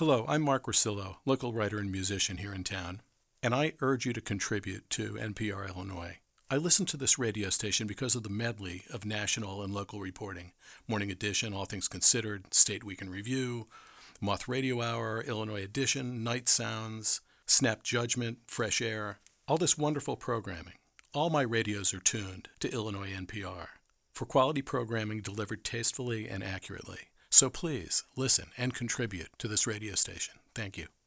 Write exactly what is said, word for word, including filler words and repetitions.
Hello, I'm Mark Rosillo, local writer and musician here in town, and I urge you to contribute to N P R Illinois. I listen to this radio station because of the medley of national and local reporting. Morning Edition, All Things Considered, State Week in Review, Moth Radio Hour, Illinois Edition, Night Sounds, Snap Judgment, Fresh Air, all this wonderful programming. All my radios are tuned to Illinois N P R for quality programming delivered tastefully and accurately. So please listen and contribute to this radio station. Thank you.